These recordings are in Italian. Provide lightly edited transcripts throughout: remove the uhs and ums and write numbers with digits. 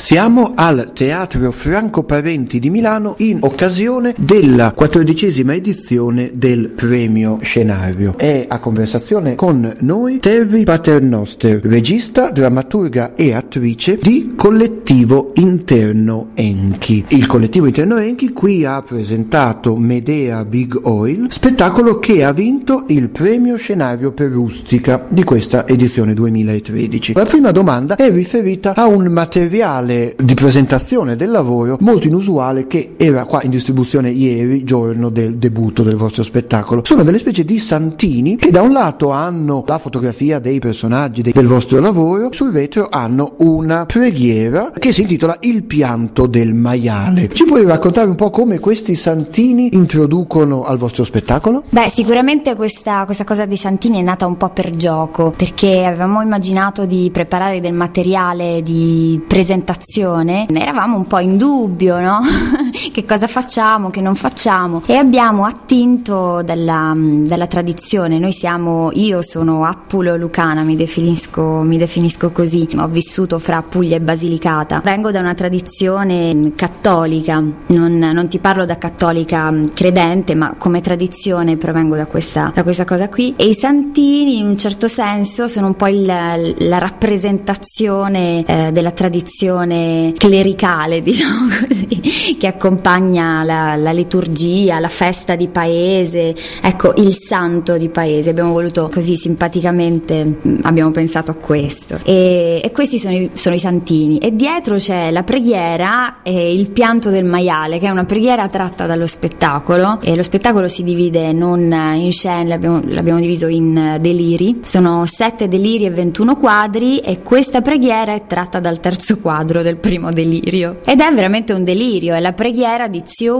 Siamo al Teatro Franco Parenti di Milano in occasione della 14ª edizione del Premio Scenario. È a conversazione con noi Terry Paternoster, regista, drammaturga e attrice di Collettivo Interno Enchi. Il Collettivo Interno Enchi qui ha presentato Medea Big Oil, spettacolo che ha vinto il Premio Scenario per Rustica di questa edizione 2013. La prima domanda è riferita a un materiale di presentazione del lavoro molto inusuale che era qua in distribuzione ieri, giorno del debutto del vostro spettacolo. Sono delle specie di santini che da un lato hanno la fotografia dei personaggi del vostro lavoro, sul vetro hanno una preghiera che si intitola Il pianto del maiale. Ci puoi raccontare un po' come questi santini introducono al vostro spettacolo? Beh, sicuramente questa cosa dei santini è nata un po' per gioco, perché avevamo immaginato di preparare del materiale di presentazione. Eravamo un po' in dubbio, no? Che cosa facciamo, che non facciamo, e abbiamo attinto dalla tradizione. Io sono appulo-lucana, mi definisco così. Ho vissuto fra Puglia e Basilicata. Vengo da una tradizione cattolica, non ti parlo da cattolica credente, ma come tradizione provengo da questa cosa qui. E i santini in un certo senso sono un po' la rappresentazione della tradizione clericale, diciamo così, che accompagna la liturgia, la festa di paese, ecco, il santo di paese. Abbiamo voluto così simpaticamente, abbiamo pensato a questo, e questi sono i santini, e dietro c'è la preghiera e il pianto del maiale, che è una preghiera tratta dallo spettacolo, e lo spettacolo si divide non in scene, l'abbiamo diviso in deliri, sono 7 deliri e 21 quadri, e questa preghiera è tratta dal terzo quadro del primo delirio, ed è veramente un delirio. È la preghiera di zio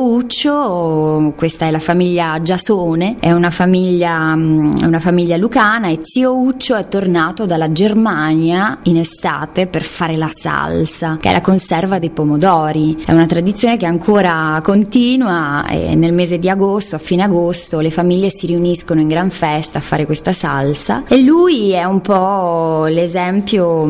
Uccio. Questa è la famiglia Giasone, è una famiglia lucana, e zio Uccio è tornato dalla Germania in estate per fare la salsa, che è la conserva dei pomodori. È una tradizione che ancora continua, e nel mese di agosto, a fine agosto, le famiglie si riuniscono in gran festa a fare questa salsa, e lui è un po' l'esempio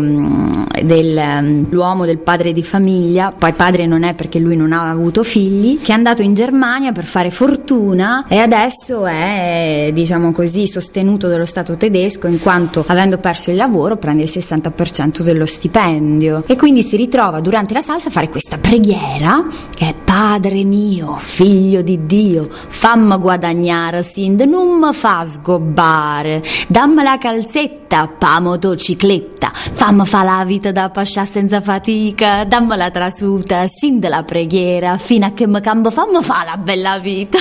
dell'uomo, del padre di famiglia. Poi padre non è, perché lui non ha avuto figli, che è andato in Germania per fare fortuna, e adesso è, diciamo così, sostenuto dallo Stato tedesco, in quanto, avendo perso il lavoro, prende il 60% dello stipendio, e quindi si ritrova durante la salsa a fare questa preghiera che è: Padre mio, figlio di Dio, fammi guadagnare sind, non mi fa sgobbare, dammi la calzetta, pa motocicletta, fammi fa la vita da pascià senza fatica, dammi la trasuta, sin della preghiera, fino a che mi cambio fammi fa la bella vita.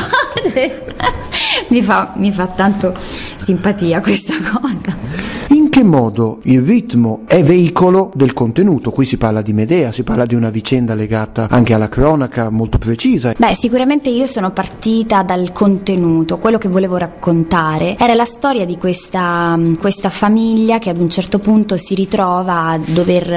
mi fa tanto simpatia questa cosa. In che modo il ritmo è veicolo del contenuto? Qui si parla di Medea, si parla di una vicenda legata anche alla cronaca molto precisa. Beh, sicuramente io sono partita dal contenuto. Quello che volevo raccontare era la storia di questa famiglia che ad un certo punto si ritrova a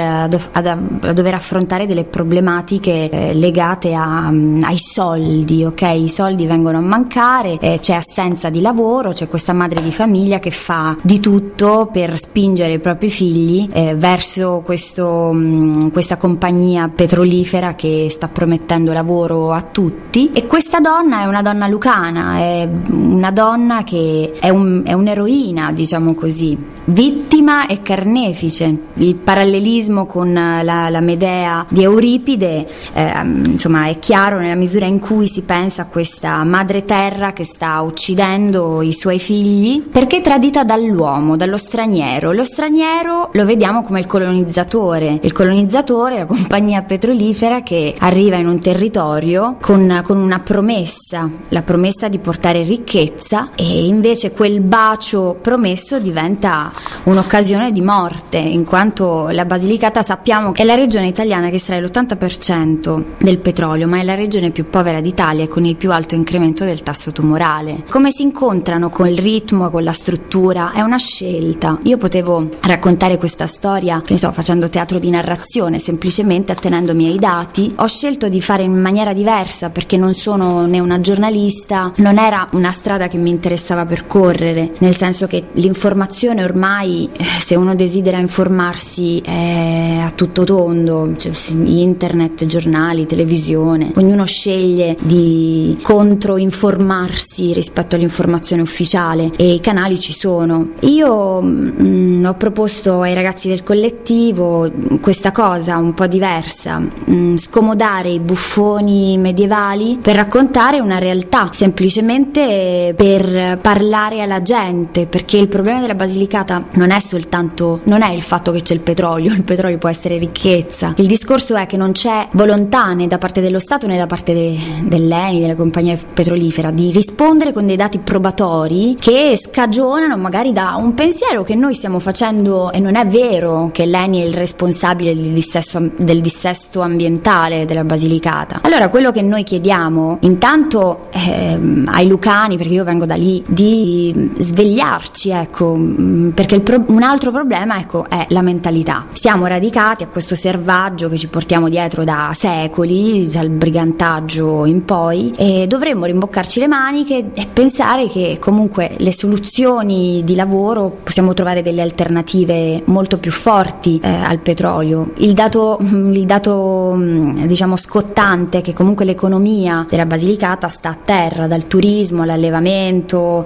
dover affrontare delle problematiche legate ai soldi, ok? I soldi vengono a mancare, c'è assenza di lavoro, c'è questa madre di famiglia che fa di tutto per spingere i propri figli verso questa compagnia petrolifera che sta promettendo lavoro a tutti. E questa donna è una donna lucana, è una donna che è un'eroina, diciamo così, vittima e carnefice. Il parallelismo con la Medea di Euripide insomma è chiaro nella misura in cui si pensa a questa madre terra che sta uccidendo i suoi figli perché è tradita dall'uomo, dallo straniero. Lo straniero lo vediamo come il colonizzatore, la compagnia petrolifera che arriva in un territorio con una promessa, la promessa di portare ricchezza, e invece quel bacio promesso diventa un'occasione di morte, in quanto la Basilicata, sappiamo, è la regione italiana che estrae l'80% del petrolio, ma è la regione più povera d'Italia e con il più alto incremento del tasso tumorale. Come si incontrano col ritmo, con la struttura? È una scelta. Io potevo raccontare questa storia, che ne so, facendo teatro di narrazione, semplicemente attenendomi ai dati. Ho scelto di fare in maniera diversa perché non sono né una giornalista, non era una strada che mi interessava percorrere, nel senso che l'informazione ormai, se uno desidera informarsi, è a tutto tondo, cioè, internet, giornali, televisione, ognuno sceglie di controinformarsi rispetto all'informazione ufficiale e i canali ci sono. Io ho proposto ai ragazzi del collettivo questa cosa un po' diversa, scomodare i buffoni medievali per raccontare una realtà, semplicemente per parlare alla gente, perché il problema della Basilicata non è il fatto che c'è il petrolio può essere ricchezza, il discorso è che non c'è volontà né da parte dello Stato né da parte dell'ENI, della compagnia petrolifera, di rispondere con dei dati probatori che scagionano magari da un pensiero che noi stiamo facendo, e non è vero che l'ENI è il responsabile del dissesto ambientale della Basilicata. Allora quello che noi chiediamo intanto ai lucani, perché io vengo da lì, di svegliarci, ecco, perché un altro problema, ecco, è la mentalità. Siamo radicati a questo servaggio che ci portiamo dietro da secoli, dal brigantaggio in poi, e dovremmo rimboccarci le maniche e pensare che comunque le soluzioni di lavoro possiamo trovare delle alternative molto più forti al petrolio. Il dato diciamo scottante è che comunque l'economia della Basilicata sta a terra, dal turismo all'allevamento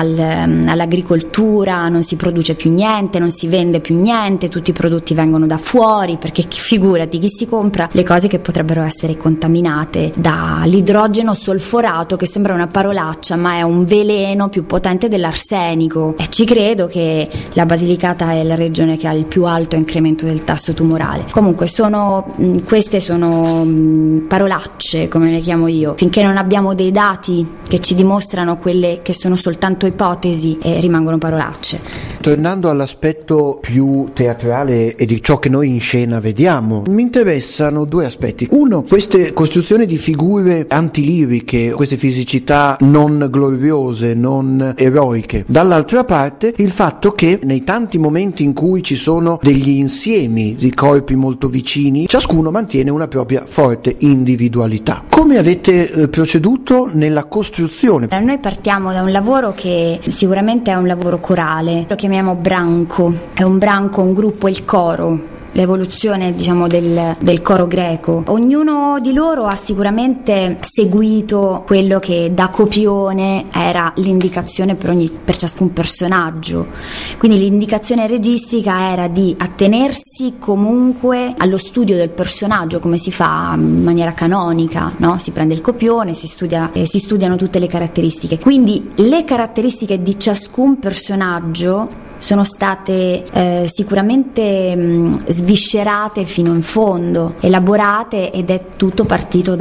all'agricoltura, non si produce più niente, non si vende più niente, tutti i prodotti vengono da fuori, perché figurati chi si compra le cose che potrebbero essere contaminate dall'idrogeno solforato, che sembra una parolaccia ma è un veleno più potente dell'arsenico, e ci credo che la Basilicata è la regione che ha il più alto incremento del tasso tumorale. Comunque queste sono parolacce, come le chiamo io. Finché non abbiamo dei dati che ci dimostrano quelle che sono soltanto ipotesi, rimangono parolacce. Tornando all'aspetto più teatrale e di ciò che noi in scena vediamo, mi interessano due aspetti. Uno, queste costruzioni di figure antiliriche, queste fisicità non gloriose, non eroiche. Dall'altra parte il fatto che nei tanti momenti in cui ci sono degli insiemi di corpi molto vicini, ciascuno mantiene una propria forte individualità. Come avete proceduto nella costruzione? Noi partiamo da un lavoro che sicuramente è un lavoro corale, lo chiamiamo branco, è un branco, un gruppo, il coro, l'evoluzione diciamo del coro greco. Ognuno di loro ha sicuramente seguito quello che da copione era l'indicazione per ciascun personaggio, quindi l'indicazione registica era di attenersi comunque allo studio del personaggio, come si fa in maniera canonica, no? Si prende il copione, si studiano tutte le caratteristiche, quindi le caratteristiche di ciascun personaggio sono state sicuramente sviscerate fino in fondo, elaborate, ed è tutto partito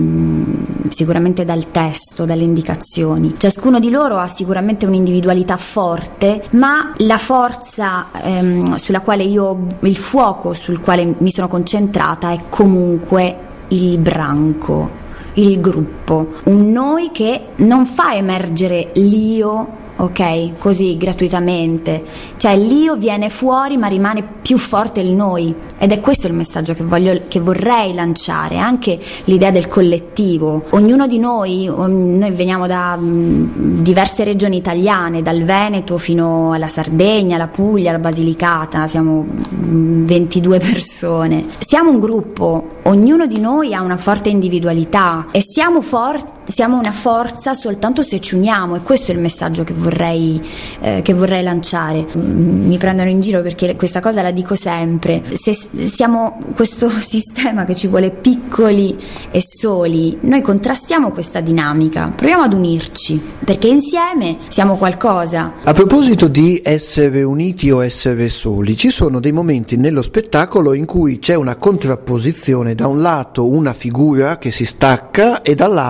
sicuramente dal testo, dalle indicazioni. Ciascuno di loro ha sicuramente un'individualità forte, ma la forza sulla quale il fuoco sul quale mi sono concentrata è comunque il branco, il gruppo, un noi che non fa emergere l'io, ok, così gratuitamente, cioè l'io viene fuori ma rimane più forte il noi, ed è questo il messaggio che vorrei lanciare, anche l'idea del collettivo. Ognuno di noi veniamo da diverse regioni italiane, dal Veneto fino alla Sardegna, alla Puglia, alla Basilicata, siamo 22 persone, siamo un gruppo, ognuno di noi ha una forte individualità e siamo una forza soltanto se ci uniamo, e questo è il messaggio che vorrei lanciare. Mi prendono in giro perché questa cosa la dico sempre: se siamo questo sistema che ci vuole piccoli e soli, noi contrastiamo questa dinamica, proviamo ad unirci perché insieme siamo qualcosa. A proposito di essere uniti o essere soli, ci sono dei momenti nello spettacolo in cui c'è una contrapposizione, da un lato una figura che si stacca e dall'altro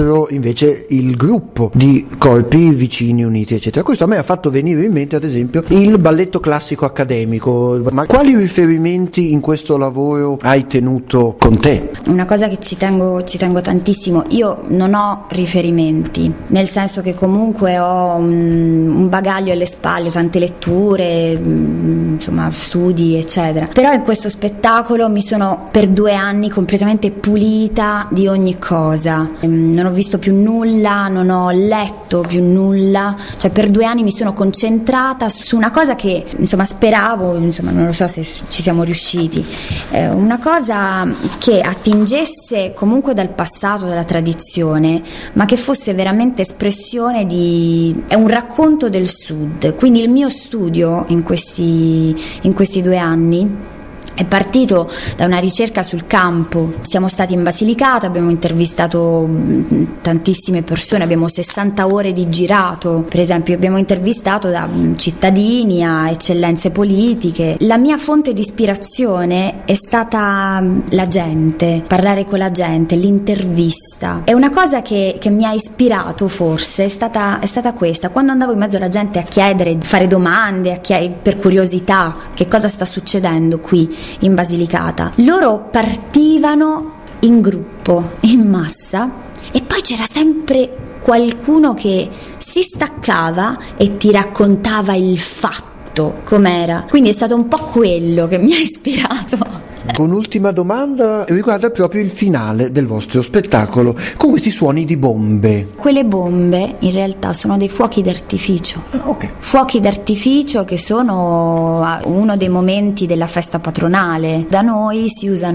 proprio invece il gruppo di corpi vicini, uniti, eccetera. Questo a me ha fatto venire in mente ad esempio il balletto classico accademico. Ma quali riferimenti in questo lavoro hai tenuto con te? Una cosa che ci tengo tantissimo, io non ho riferimenti, nel senso che comunque ho un bagaglio alle spalle, tante letture, insomma studi eccetera, però in questo spettacolo mi sono per 2 anni completamente pulita di ogni cosa, non ho visto più nulla, non ho letto più nulla, cioè per 2 anni mi sono concentrata su una cosa che insomma speravo, insomma non lo so se ci siamo riusciti, una cosa che attingesse comunque dal passato, dalla tradizione, ma che fosse veramente espressione è un racconto del Sud. Quindi il mio studio in questi 2 anni è partito da una ricerca sul campo. Siamo stati in Basilicata, abbiamo intervistato tantissime persone, abbiamo 60 ore di girato, per esempio abbiamo intervistato da cittadini a eccellenze politiche. La mia fonte di ispirazione è stata la gente, parlare con la gente, l'intervista. E una cosa che mi ha ispirato forse è stata questa: quando andavo in mezzo alla gente a chiedere, fare domande, per curiosità, che cosa sta succedendo qui in Basilicata, loro partivano in gruppo, in massa, e poi c'era sempre qualcuno che si staccava e ti raccontava il fatto com'era. Quindi è stato un po' quello che mi ha ispirato. Un'ultima domanda riguarda proprio il finale del vostro spettacolo, con questi suoni di bombe. Quelle bombe in realtà sono dei fuochi d'artificio. Okay. Fuochi d'artificio che sono uno dei momenti della festa patronale. Da noi si usa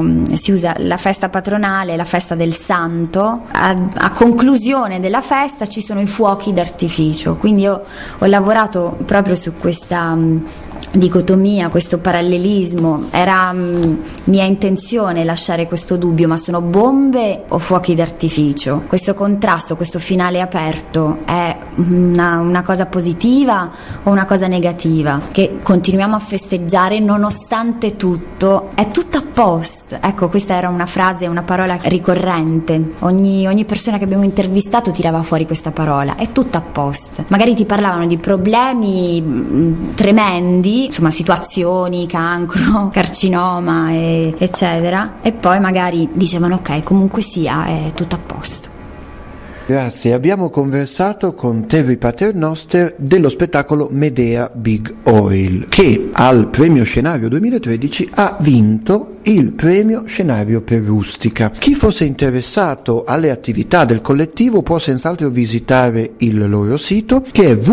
la festa patronale, la festa del santo. A conclusione della festa ci sono i fuochi d'artificio. Quindi io ho lavorato proprio su questa dicotomia, questo parallelismo. Era mia intenzione lasciare questo dubbio: ma sono bombe o fuochi d'artificio? Questo contrasto, questo finale aperto è una cosa positiva o una cosa negativa? Che continuiamo a festeggiare nonostante tutto, è tutto a posto. Ecco, questa era una frase, una parola ricorrente. Ogni persona che abbiamo intervistato tirava fuori questa parola: è tutto a posto. Magari ti parlavano di problemi tremendi, insomma situazioni, cancro, carcinoma eccetera, e poi magari dicevano ok, comunque sia, è tutto a posto. Grazie, abbiamo conversato con Terry Paternoster dello spettacolo Medea Big Oil, che al Premio Scenario 2013 ha vinto il Premio Scenario per Rustica. Chi fosse interessato alle attività del collettivo può senz'altro visitare il loro sito, che è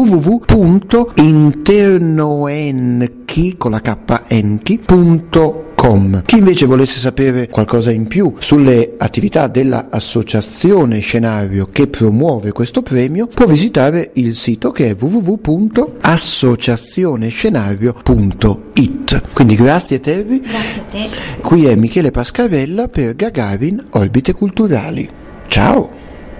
www.internoenchi.com. Chi invece volesse sapere qualcosa in più sulle attività dell'associazione Scenario che promuove questo premio può visitare il sito, che è www.associazionescenario.it. Quindi grazie Terry. Grazie a te. Qui è Michele Pascarella per Gagarin Orbite Culturali. Ciao!